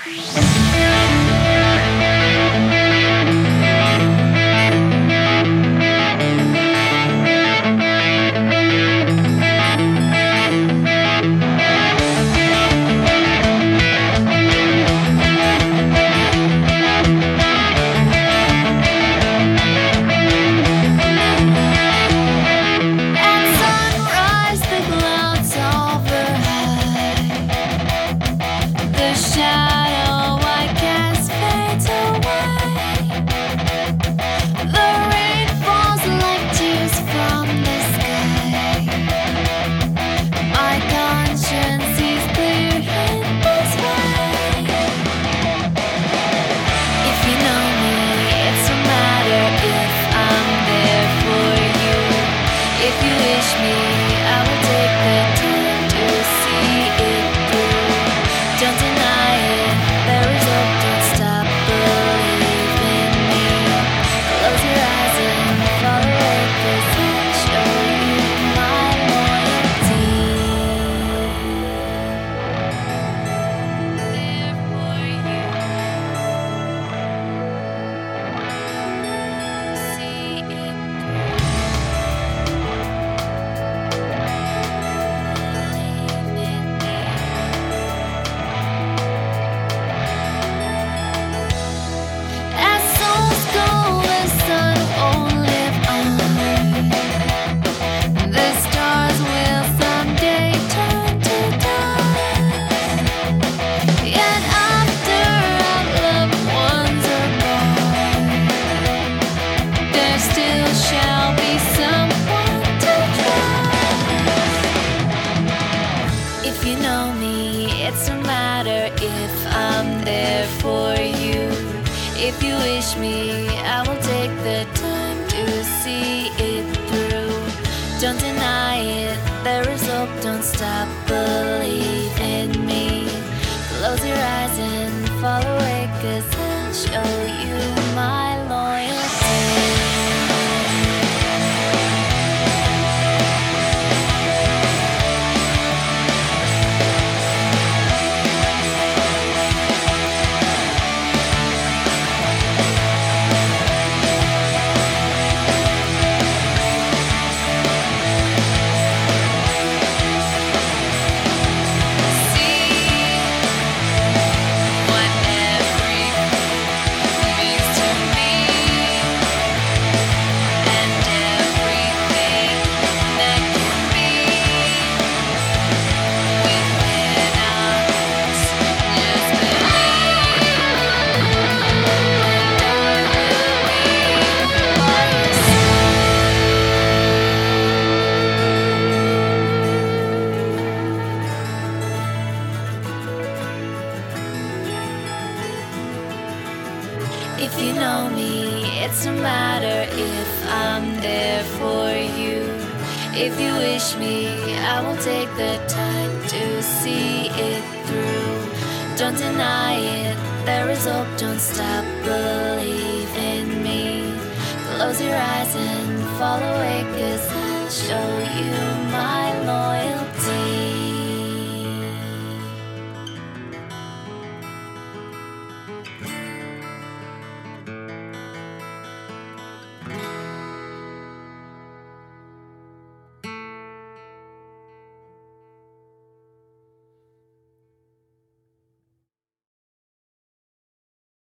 If you wish me, I will take the time to see it through. Don't deny it, there is hope, don't stop, believe in me. Close your eyes and fall away, 'cause I'll show you my loyalty. If you know me, it's no matter if I'm there for you. If you wish me, I will take the time to see it through. Don't deny it, there is hope, don't stop, believe in me. Close your eyes and fall away, 'cause I'll show you my loyalty.